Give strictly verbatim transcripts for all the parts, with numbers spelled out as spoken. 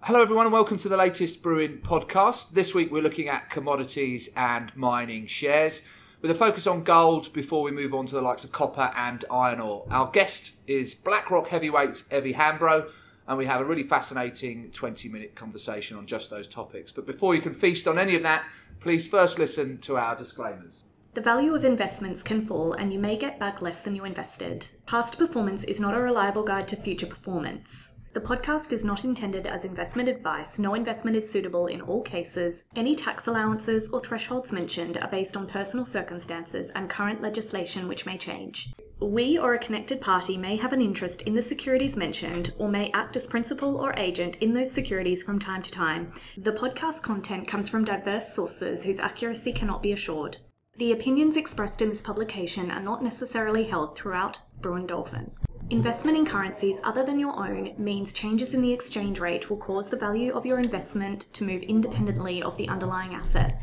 Hello everyone and welcome to the latest Brewin podcast. This week we're looking at commodities and mining shares with a focus on gold before we move on to the likes of copper and iron ore. Our guest is BlackRock heavyweight Evie Hambro, and we have a really fascinating twenty minute conversation on just those topics. But before you can feast on any of that, please first listen to our disclaimers. The value of investments can fall and you may get back less than you invested. Past performance is not a reliable guide to future performance. The podcast is not intended as investment advice. No investment is suitable in all cases. Any tax allowances or thresholds mentioned are based on personal circumstances and current legislation which may change. We or a connected party may have an interest in the securities mentioned or may act as principal or agent in those securities from time to time. The podcast content comes from diverse sources whose accuracy cannot be assured. The opinions expressed in this publication are not necessarily held throughout Brewin Dolphin. Investment in currencies other than your own means changes in the exchange rate will cause the value of your investment to move independently of the underlying asset.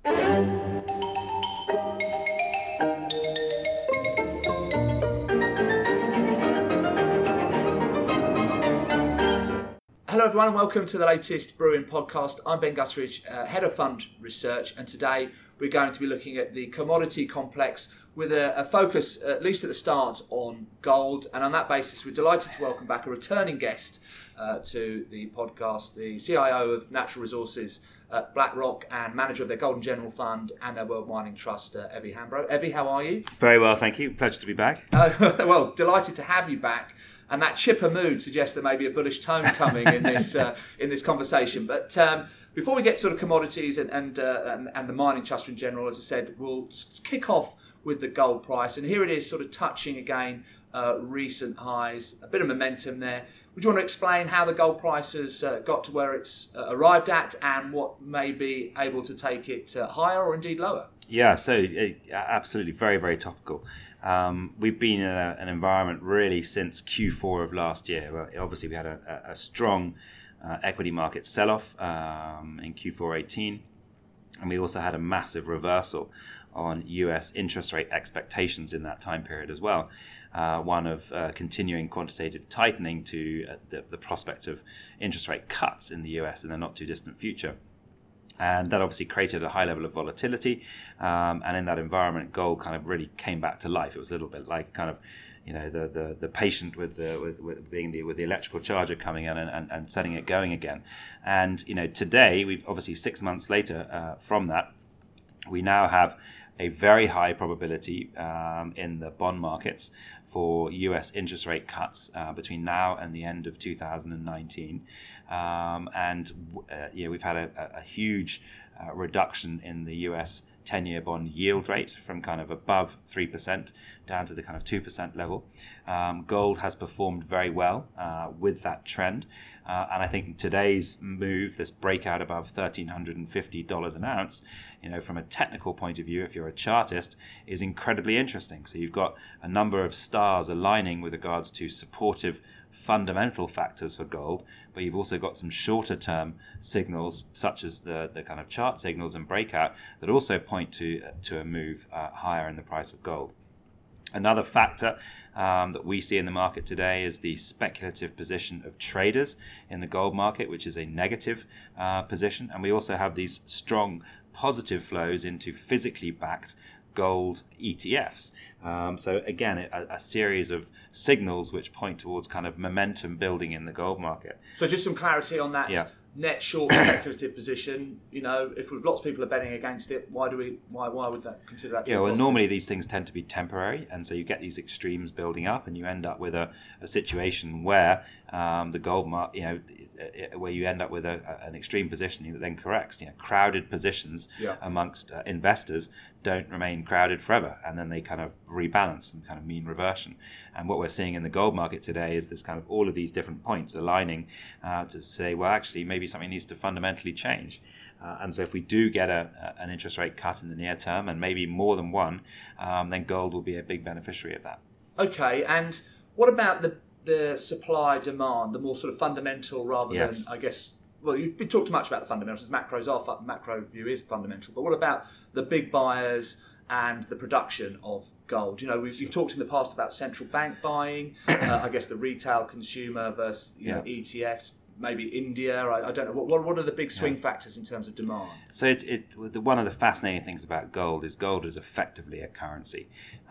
Hello everyone and welcome to the latest Brewin podcast. I'm Ben Gutteridge, uh, Head of Fund Research, and today we're going to be looking at the commodity complex with a, a focus, at least at the start, on gold. And on that basis, we're delighted to welcome back a returning guest uh, to the podcast, the C I O of Natural Resources at BlackRock and manager of their Golden General Fund and their World Mining Trust, uh, Evie Hambro. Evie, how are you? Very well, thank you. Pleasure to be back. Uh, well, delighted to have you back. And that chipper mood suggests there may be a bullish tone coming in this uh, in this conversation. But um, before we get to sort of commodities and and, uh, and and the mining trust in general, as I said, we'll kick off with the gold price. And here it is, sort of touching again uh, recent highs, a bit of momentum there. Would you want to explain how the gold price has uh, got to where it's uh, arrived at and what may be able to take it uh, higher or indeed lower? Yeah, so uh, absolutely very, very topical. Um, we've been in a, an environment really since Q four of last year. Well, obviously, we had a, a strong uh, equity market sell-off um, in Q four eighteen, and we also had a massive reversal on U S interest rate expectations in that time period as well. Uh, one of uh, continuing quantitative tightening to uh, the, the prospect of interest rate cuts in the U S in the not too distant future. And that obviously created a high level of volatility. Um, and in that environment, gold kind of really came back to life. It was a little bit like kind of, you know, the the, the patient with the with, with being the with the electrical charger coming in and, and, and setting it going again. And you know, today we've obviously six months later uh, from that, we now have a very high probability um, in the bond markets for U S interest rate cuts uh, between now and the end of two thousand nineteen. Um, and uh, yeah, we've had a, a huge uh, reduction in the U S ten-year bond yield rate from kind of above three percent down to the kind of two percent level. Um, gold has performed very well uh, with that trend. Uh, and I think today's move, this breakout above one thousand three hundred fifty dollars an ounce, you know, from a technical point of view, if you're a chartist, is incredibly interesting. So you've got a number of stars aligning with regards to supportive fundamental factors for gold, but you've also got some shorter term signals such as the, the kind of chart signals and breakout that also point to, to a move uh, higher in the price of gold. Another factor um, that we see in the market today is the speculative position of traders in the gold market, which is a negative uh, position. And we also have these strong positive flows into physically backed gold E T Fs. Um, so again, a, a series of signals which point towards kind of momentum building in the gold market. So just some clarity on that. Yeah. Net short speculative position, you know, if we've lots of people are betting against it, why do we why why would that consider that to yeah be well positive? normally these things tend to be temporary, and so you get these extremes building up and you end up with a, a situation where um, the gold market, you know, where you end up with a, an extreme positioning that then corrects. You know, crowded positions yeah. amongst uh, investors don't remain crowded forever, and then they kind of rebalance and kind of mean reversion. And what we're seeing in the gold market today is this kind of all of these different points aligning uh, to say, well, actually, maybe something needs to fundamentally change. Uh, and so if we do get a, a, an interest rate cut in the near term, and maybe more than one, um, then gold will be a big beneficiary of that. Okay, and what about the the supply demand, the more sort of fundamental rather yes. than, I guess, well, you've been talked much about the fundamentals. Macros are macro view is fundamental, but what about the big buyers and the production of gold? You know, we've, we've talked in the past about central bank buying. uh, I guess the retail consumer versus you yeah. know, E T Fs. maybe India? I, I don't know. What, what are the big swing yeah. factors in terms of demand? So it, it, one of the fascinating things about gold is gold is effectively a currency,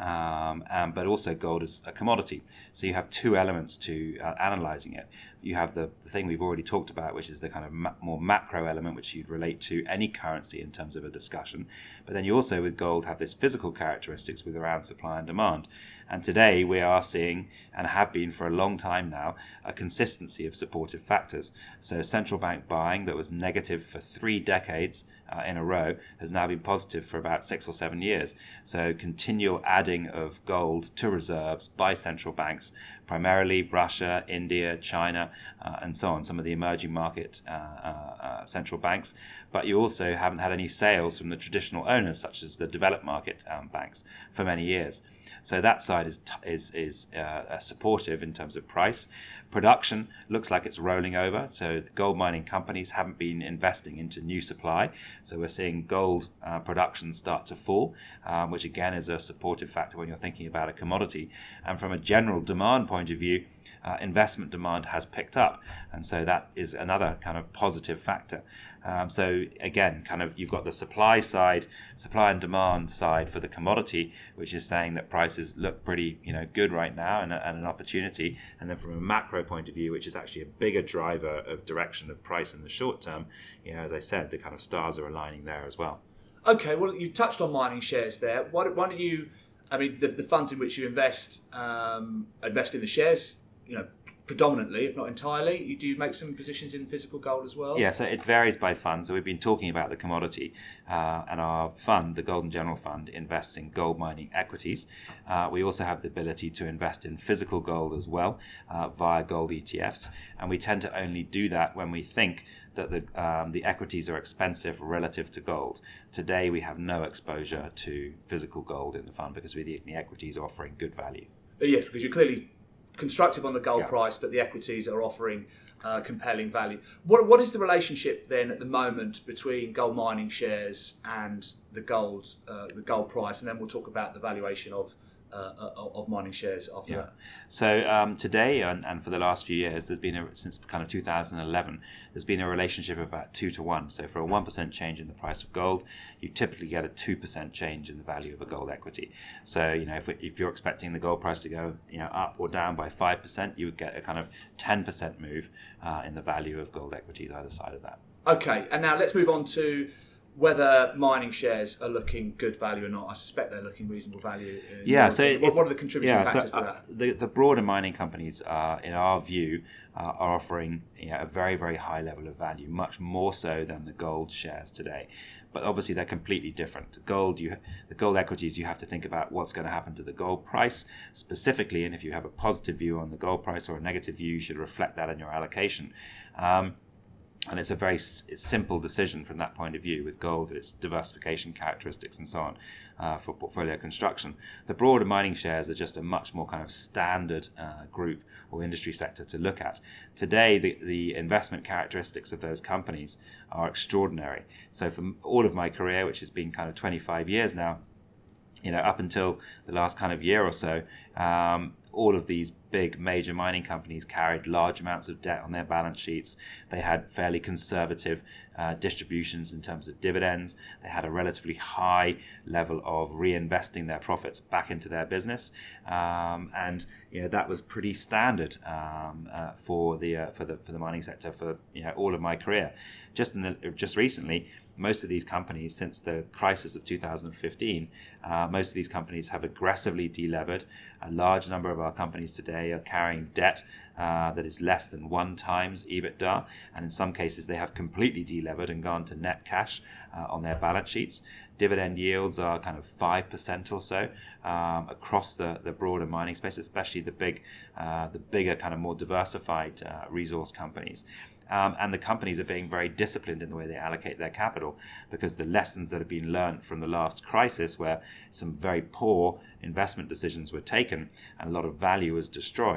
um, um, but also gold is a commodity. So you have two elements to uh, analysing it. You have the, the thing we've already talked about, which is the kind of ma- more macro element, which you'd relate to any currency in terms of a discussion. But then you also, with gold, have this physical characteristics with around supply and demand. And today we are seeing, and have been for a long time now, a consistency of supportive factors. So central bank buying that was negative for three decades uh, in a row has now been positive for about six or seven years. So continual adding of gold to reserves by central banks, primarily Russia, India, China, uh, and so on, some of the emerging market uh, uh, uh, central banks. But you also haven't had any sales from the traditional owners, such as the developed market um, banks, for many years. So that side is is is uh, supportive in terms of price. Production looks like it's rolling over. So the gold mining companies haven't been investing into new supply. So we're seeing gold uh, production start to fall, um, which again is a supportive factor when you're thinking about a commodity. And from a general demand point of view, uh, investment demand has picked up. And so that is another kind of positive factor. Um, so again, kind of you've got the supply side, supply and demand side for the commodity, which is saying that prices look pretty, you know, good right now and, and an opportunity. And then from a macro point of view, which is actually a bigger driver of direction of price in the short term, you know, as I said, the kind of stars are aligning there as well. Okay, well, you touched on mining shares there. Why, why don't you, I mean, the, the funds in which you invest, um, invest in the shares, you know, predominantly, if not entirely. You do make some positions in physical gold as well? Yeah, so it varies by fund. So we've been talking about the commodity, uh, and our fund, the Golden General Fund, invests in gold mining equities. Uh, we also have the ability to invest in physical gold as well uh, via gold E T Fs, and we tend to only do that when we think that the um, the equities are expensive relative to gold. Today we have no exposure to physical gold in the fund because we, the, the equities are offering good value. Yeah, because you're clearly constructive on the gold yeah. price, but the equities are offering uh, compelling value. What What is the relationship then at the moment between gold mining shares and the gold uh, the gold price? And then we'll talk about the valuation of uh, of mining shares after yeah. that. So um, today and, and for the last few years, there's been a, since kind of two thousand eleven, there's been a relationship of about two to one. So for a one percent change in the price of gold, you typically get a two percent change in the value of a gold equity. So you know if, if you're expecting the gold price to go you know up or down by five percent, you would get a kind of ten percent move uh, in the value of gold equities either side of that. Okay, and now let's move on to whether mining shares are looking good value or not. I suspect they're looking reasonable value. Yeah, so what, what are the contributing yeah, factors so, to uh, that? The, the broader mining companies, uh, in our view, uh, are offering you know, a very, very high level of value, much more so than the gold shares today. But obviously, they're completely different. Gold, you, the gold equities, you have to think about what's going to happen to the gold price specifically, and if you have a positive view on the gold price or a negative view, you should reflect that in your allocation. Um, And it's a very s- simple decision from that point of view with gold, its diversification characteristics and so on uh, for portfolio construction. The broader mining shares are just a much more kind of standard uh, group or industry sector to look at. Today, the, the investment characteristics of those companies are extraordinary. So from all of my career, which has been kind of twenty-five years now, you know, up until the last kind of year or so, um, all of these big major mining companies carried large amounts of debt on their balance sheets. They had fairly conservative uh, distributions in terms of dividends. They had a relatively high level of reinvesting their profits back into their business, um, and you know that was pretty standard um, uh, for the uh, for the for the mining sector for you know all of my career. Just in the just recently, most of these companies, since the crisis of two thousand fifteen, uh, most of these companies have aggressively delevered. A large number of our companies today are carrying debt uh, that is less than one times EBITDA, and in some cases they have completely delevered and gone to net cash uh, on their balance sheets. Dividend yields are kind of five percent or so um, across the, the broader mining space, especially the big, uh, the bigger kind of more diversified uh, resource companies. Um, and the companies are being very disciplined in the way they allocate their capital, because the lessons that have been learned from the last crisis, where some very poor investment decisions were taken and a lot of value was destroyed,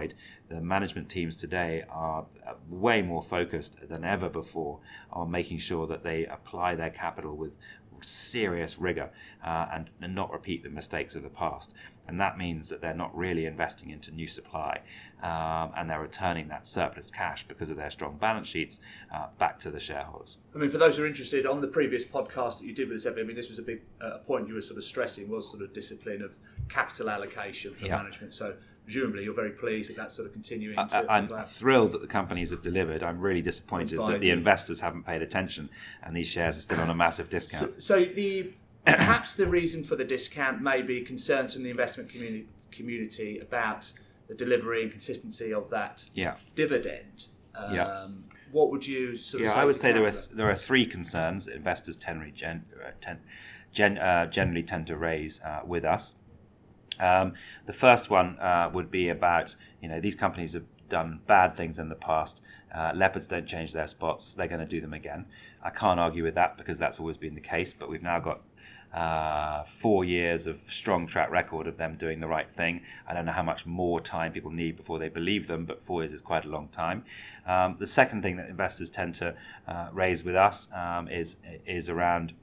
the management teams today are way more focused than ever before on making sure that they apply their capital with serious rigor uh, and, and not repeat the mistakes of the past. And that means that they're not really investing into new supply, um, and they're returning that surplus cash because of their strong balance sheets uh, back to the shareholders. I mean, for those who are interested, on the previous podcast that you did with us, Evie, I mean, this was a big uh, point you were sort of stressing, was sort of discipline of capital allocation for yeah. management. So presumably you're very pleased that that's sort of continuing I, to, to I'm play. thrilled that the companies have delivered. I'm really disappointed that the investors haven't paid attention and these shares are still on a massive discount. So, so the perhaps the reason for the discount may be concerns from the investment community, community about the delivery and consistency of that yeah. dividend. Um, yeah. What would you sort of yeah, say? I would to say there are, counter that? there are three concerns that investors generally, gen, uh, ten, gen, uh, generally tend to raise uh, with us. Um, the first one uh, would be about, you know, these companies have done bad things in the past. Uh, leopards don't change their spots. They're going to do them again. I can't argue with that because that's always been the case, but we've now got uh, four years of strong track record of them doing the right thing. I don't know how much more time people need before they believe them, but four years is quite a long time. Um, the second thing that investors tend to uh, raise with us um, is is around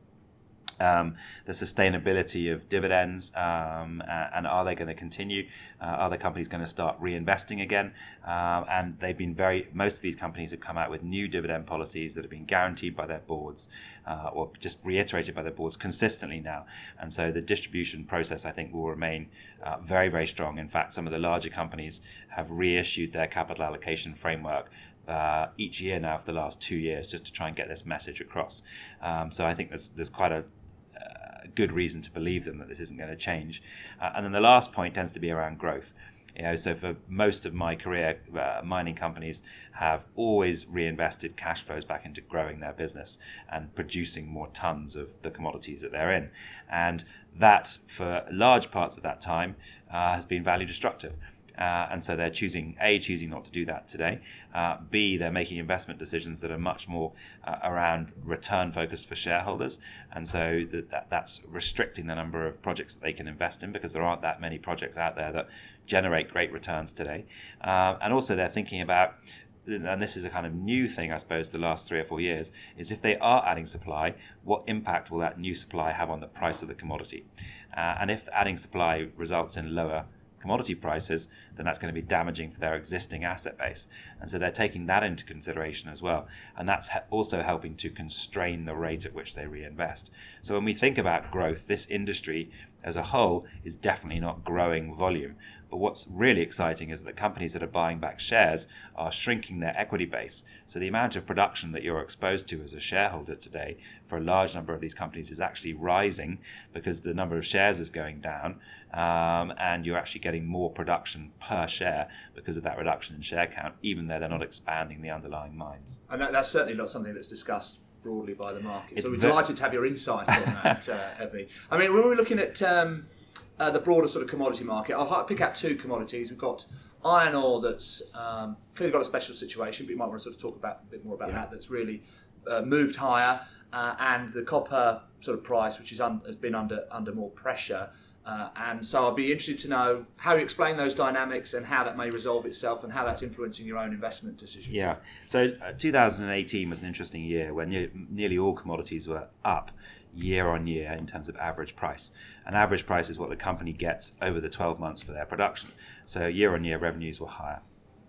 Um, the sustainability of dividends, um, uh, and are they going to continue? Uh, are the companies going to start reinvesting again? Um, and they've been very, most of these companies have come out with new dividend policies that have been guaranteed by their boards, uh, or just reiterated by their boards consistently now. And so the distribution process, I think, will remain uh, very, very strong. In fact, some of the larger companies have reissued their capital allocation framework Uh, each year now for the last two years, just to try and get this message across. Um, so I think there's there's quite a, a good reason to believe them that this isn't going to change. Uh, and then the last point tends to be around growth. You know, so for most of my career, uh, mining companies have always reinvested cash flows back into growing their business and producing more tons of the commodities that they're in. And that, for large parts of that time, uh, has been value destructive. Uh, and so they're choosing, A, choosing not to do that today. Uh, B, they're making investment decisions that are much more uh, around return focused for shareholders. And so that, that that's restricting the number of projects that they can invest in because there aren't that many projects out there that generate great returns today. Uh, and also they're thinking about, and this is a kind of new thing, I suppose, the last three or four years, is if they are adding supply, what impact will that new supply have on the price of the commodity? Uh, and if adding supply results in lower commodity prices, then that's going to be damaging for their existing asset base. And so they're taking that into consideration as well. And that's also helping to constrain the rate at which they reinvest. So when we think about growth, this industry as a whole is definitely not growing volume. But what's really exciting is that the companies that are buying back shares are shrinking their equity base. So the amount of production that you're exposed to as a shareholder today for a large number of these companies is actually rising because the number of shares is going down, um, and you're actually getting more production per share because of that reduction in share count, even though they're not expanding the underlying mines. And that, that's certainly not something that's discussed broadly by the market. It's so we're ve- delighted to have your insight on that, uh, Evie. I mean, when we're looking at um, uh, the broader sort of commodity market, I'll pick out two commodities. We've got iron ore that's um, clearly got a special situation, but you might want to sort of talk about a bit more about yeah. that. That's really uh, moved higher, uh, and the copper sort of price, which is un- has been under under more pressure. Uh, and so I'll be interested to know how you explain those dynamics and how that may resolve itself and how that's influencing your own investment decisions. Yeah. So uh, two thousand eighteen was an interesting year when ne- nearly all commodities were up year on year in terms of average price. And average price is what the company gets over the twelve months for their production. So year on year revenues were higher.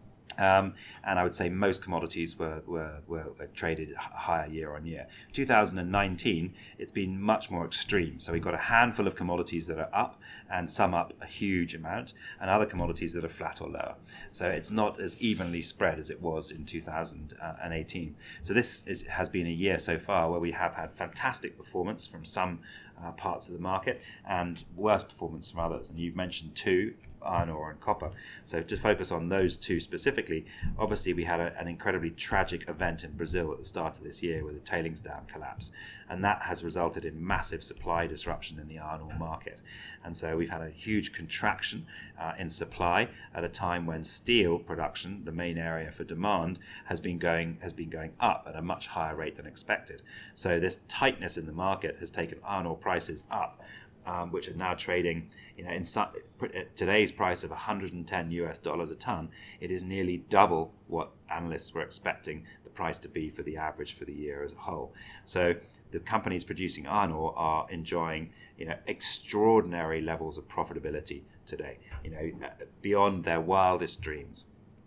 Um, and I would say most commodities were, were, were traded higher year on year. two thousand nineteen, it's been much more extreme. So we've got a handful of commodities that are up and some up a huge amount, and other commodities that are flat or lower. So it's not as evenly spread as it was in two thousand eighteen. So this is, has been a year so far where we have had fantastic performance from some uh, parts of the market and worse performance from others. And you've mentioned two, iron ore and copper. So to focus on those two specifically, obviously we had a, an incredibly tragic event in Brazil at the start of this year with a tailings dam collapse, and that has resulted in massive supply disruption in the iron ore market. And so we've had a huge contraction uh, in supply at a time when steel production, the main area for demand, has been going has been going up at a much higher rate than expected. So this tightness in the market has taken iron ore prices up um, which are now trading, you know, in su- at today's price of one hundred ten U S dollars a ton, it is nearly double what analysts were expecting the price to be for the average for the year as a whole. So the companies producing iron ore are enjoying, you know, extraordinary levels of profitability today, you know, beyond their wildest dreams.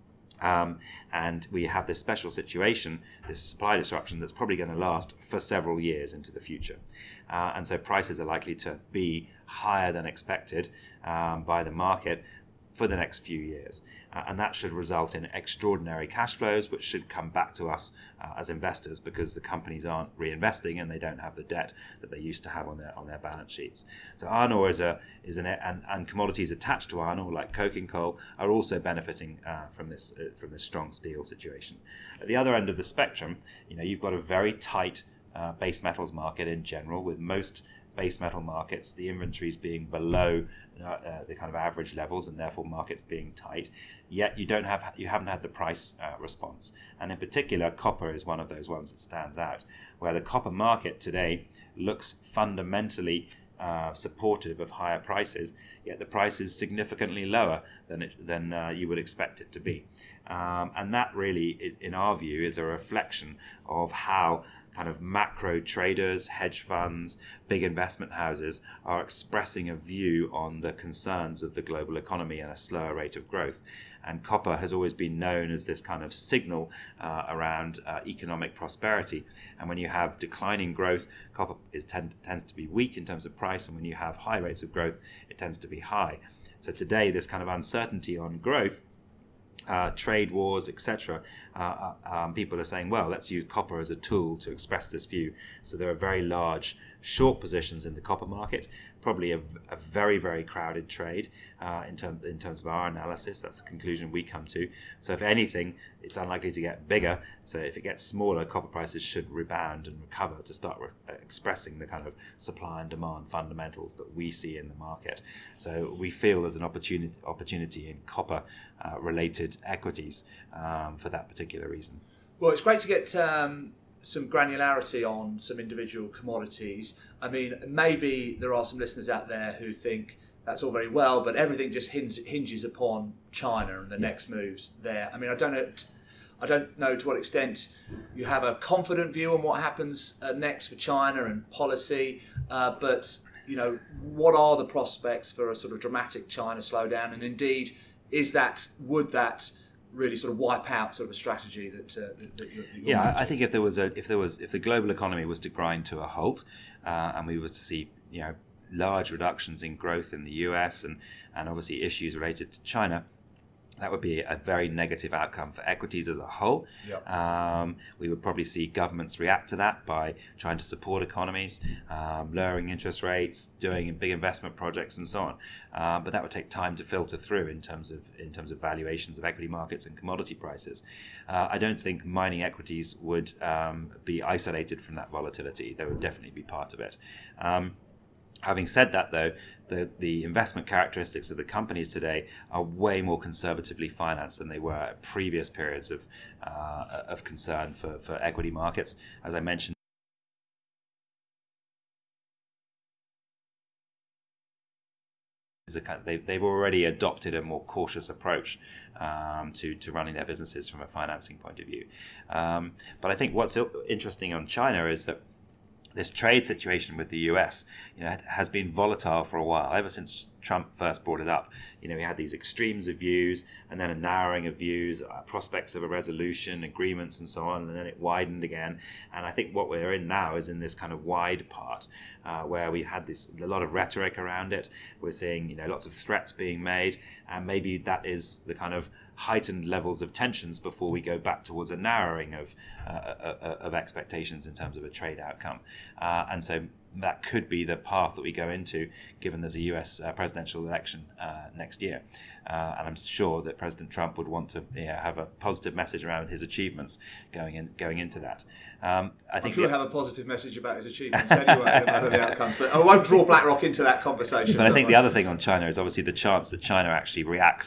Um, and we have this special situation, this supply disruption that's probably going to last for several years into the future. Uh, and so prices are likely to be higher than expected um, by the market for the next few years. Uh, and that should result in extraordinary cash flows, which should come back to us uh, as investors, because the companies aren't reinvesting and they don't have the debt that they used to have on their on their balance sheets. So iron ore is a is an and, and commodities attached to iron ore, like coking coal, are also benefiting uh, from this uh, from this strong steel situation. At the other end of the spectrum, you know, you've got a very tight uh, base metals market in general, with most base metal markets, the inventories being below uh, uh, the kind of average levels, and therefore markets being tight. Yet you don't have you haven't had the price uh, response, and in particular, copper is one of those ones that stands out, where the copper market today looks fundamentally uh, supportive of higher prices, yet the price is significantly lower than it than uh, you would expect it to be, um, and that really, in our view, is a reflection of how kind of macro traders, hedge funds, big investment houses are expressing a view on the concerns of the global economy and a slower rate of growth. And copper has always been known as this kind of signal uh, around uh, economic prosperity. And when you have declining growth, copper is tend, tends to be weak in terms of price. And when you have high rates of growth, it tends to be high. So today, this kind of uncertainty on growth, Uh, trade wars, et cetera. Uh, um, people are saying, well, let's use copper as a tool to express this view. So there are very large short positions in the copper market, probably a, a very, very crowded trade uh, in, term, in terms of our analysis. That's the conclusion we come to. So if anything, it's unlikely to get bigger. So if it gets smaller, copper prices should rebound and recover to start re- expressing the kind of supply and demand fundamentals that we see in the market. So we feel there's an opportunity opportunity in copper uh, related equities um, for that particular reason. Well, it's great to get um, some granularity on some individual commodities. I mean, maybe there are some listeners out there who think that's all very well, but everything just hinges, hinges upon China and the yeah. next moves there. I mean, I don't know, I don't know to what extent you have a confident view on what happens uh, next for China and policy, uh, but you know, what are the prospects for a sort of dramatic China slowdown? And indeed, is that would that really sort of wipe out sort of a strategy that, uh, that, that you're, that you're yeah managing? I think if there was a if there was if the global economy was to grind to a halt uh, and we were to see, you know, large reductions in growth in the U S and and obviously issues related to China, that would be a very negative outcome for equities as a whole. Yep. Um, we would probably see governments react to that by trying to support economies, um, lowering interest rates, doing big investment projects, and so on. Uh, but that would take time to filter through in terms of in terms of valuations of equity markets and commodity prices. Uh, I don't think mining equities would um, be isolated from that volatility. They would definitely be part of it. Um, Having said that, though, the, the investment characteristics of the companies today are way more conservatively financed than they were at previous periods of uh, of concern for, for equity markets. As I mentioned, they've, they've already adopted a more cautious approach um, to, to running their businesses from a financing point of view. Um, but I think what's interesting on China is that this trade situation with the U S, you know, has been volatile for a while. Ever since Trump first brought it up, you know, we had these extremes of views, and then a narrowing of views, uh, prospects of a resolution, agreements, and so on, and then it widened again. And I think what we're in now is in this kind of wide part, uh, where we had this a lot of rhetoric around it. We're seeing, you know, lots of threats being made, and maybe that is the kind of heightened levels of tensions before we go back towards a narrowing of uh, of expectations in terms of a trade outcome. Uh, and so that could be the path that we go into, given there's a U S uh, presidential election uh, next year. Uh, and I'm sure that President Trump would want to you know, have a positive message around his achievements going in, going into that. Um, I think I'm sure he'll have a positive message about his achievements anyway, no matter the outcome. But I won't draw BlackRock into that conversation. But I think the other thing on China is obviously the chance that China actually reacts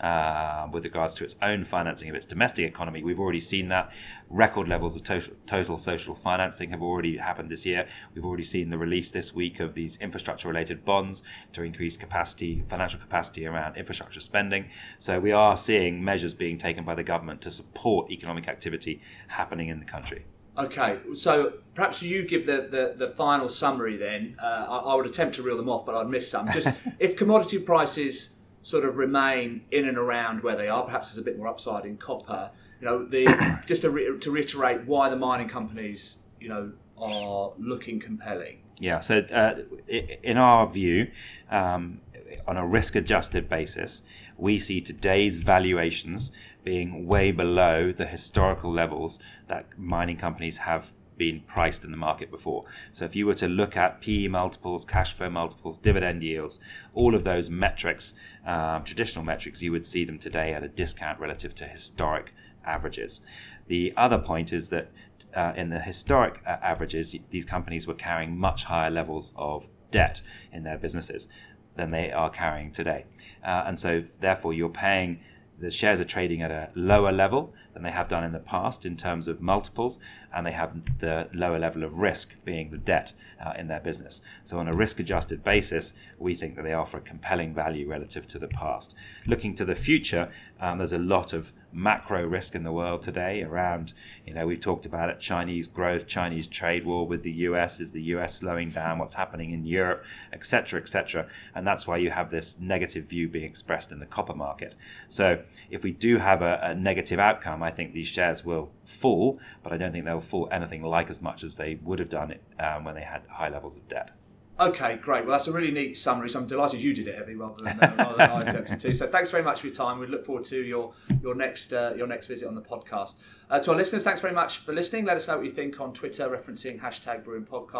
uh, with regards to its own financing of its domestic economy. We've already seen that. Record levels of total, total social financing have already happened this year. We've already seen the release this week of these infrastructure-related bonds to increase capacity, financial capacity around infrastructure spending. So we are seeing measures being taken by the government to support economic activity happening in the country. Okay, so perhaps you give the, the, the final summary then. Uh, I, I would attempt to reel them off, but I'd miss some. Just if commodity prices sort of remain in and around where they are, perhaps there's a bit more upside in copper. You know, the just to, re- to reiterate why the mining companies, you know, are looking compelling. Yeah. So uh, in our view, um, on a risk-adjusted basis, we see today's valuations being way below the historical levels that mining companies have been priced in the market before. So if you were to look at P E multiples, cash flow multiples, dividend yields, all of those metrics, um, traditional metrics, you would see them today at a discount relative to historic averages. The other point is that uh, in the historic uh, averages, these companies were carrying much higher levels of debt in their businesses than they are carrying today. Uh, and so therefore you're paying, the shares are trading at a lower level than they have done in the past in terms of multiples, and they have the lower level of risk being the debt uh, in their business. So on a risk-adjusted basis, we think that they offer a compelling value relative to the past. Looking to the future, um, there's a lot of macro risk in the world today around, you know, we've talked about it, Chinese growth, Chinese trade war with the U S, is the U S slowing down, what's happening in Europe, et cetera, et cetera. And that's why you have this negative view being expressed in the copper market. So if we do have a, a negative outcome, I think these shares will fall, but I don't think they'll fall anything like as much as they would have done it um, when they had high levels of debt. Okay, great. Well, that's a really neat summary. So I'm delighted you did it, Evie, rather than, uh, rather than I attempted to. So thanks very much for your time. We look forward to your your next uh, your next visit on the podcast. Uh, to our listeners, thanks very much for listening. Let us know what you think on Twitter, referencing hashtag Brewing Podcast.